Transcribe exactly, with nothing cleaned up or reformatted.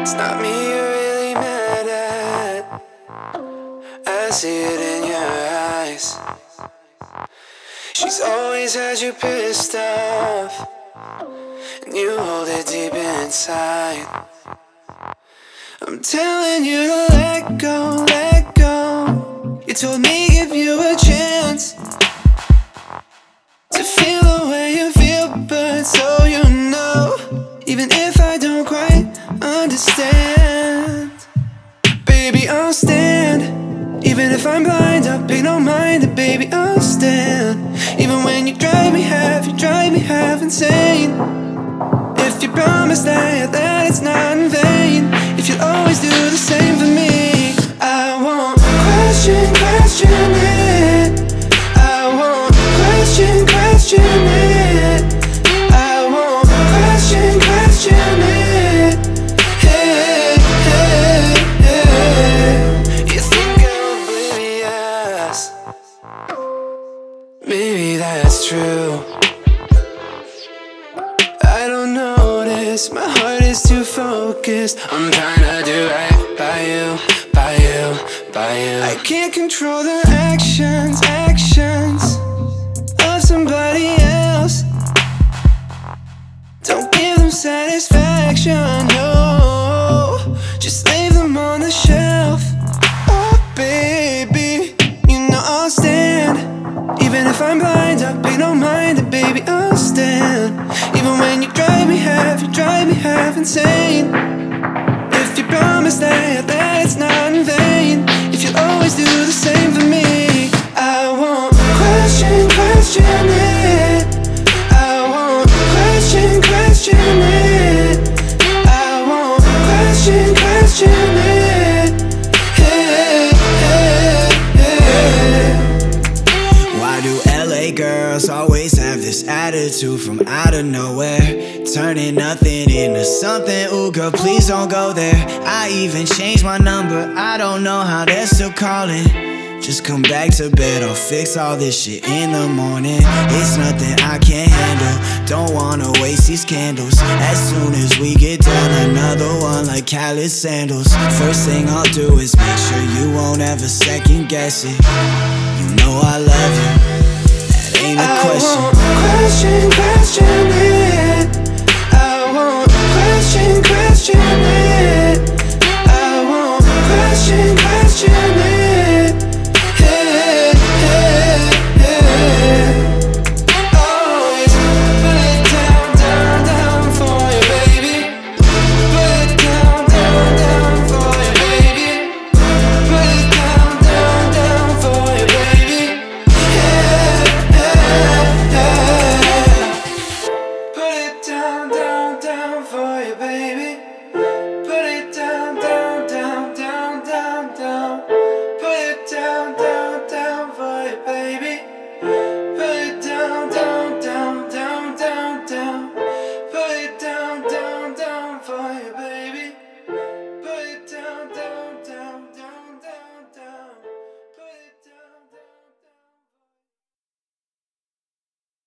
It's not me you're really mad at. I see it in your eyes. She's always had you pissed off, and you hold it deep inside. I'm telling you to let go, let go. You told me give you a chance to feel the way you feel, but so you know, even if I don't quite understand, baby, I'll stand. Even if I'm blind, I'll pay no mind, and baby, I'll stand. Even when you drive me half, you drive me half insane. If you promise that, that it's not in vain, if you'll always do the same for me, I won't question, question it. I won't question, question it. I won't question, question it. Hey, hey, hey. You think I'm oblivious? Maybe that's true. I don't notice, my heart is too focused. I'm trying to do right by you, by you, by you. I can't control the actions, actions of somebody else. Don't give them satisfaction, no. Just leave them on the shelf. Oh baby, you know I'll stand. Even if I'm blind, I'll pay no mind, and baby, I'll stand. Even when you drive me half, you drive me half insane. If you promise that, that it's not in vain, if you'll always do the same for me, I won't question, question it. I won't question, question it. I won't question, question it. Hey, hey, hey. Why do L A girls always have this attitude from out of nowhere, turning nothing into something? Ooh girl, please don't go there. I even changed my number, I don't know how they're still calling. Just come back to bed, I'll fix all this shit in the morning. It's nothing I can't handle, don't wanna waste these candles. As soon as we get done, another one like callous sandals. First thing I'll do is make sure you won't ever second guess it. You know I love you, that ain't a question. I won't question, question it. I won't question, question it. I won't question, question it. Hey, hey, hey. Always put it down, down, down for you, baby. Put it down, down, down for you, baby. Put it down, down, down for you, baby. Hey, hey, hey. Put it down, down, down for you, baby.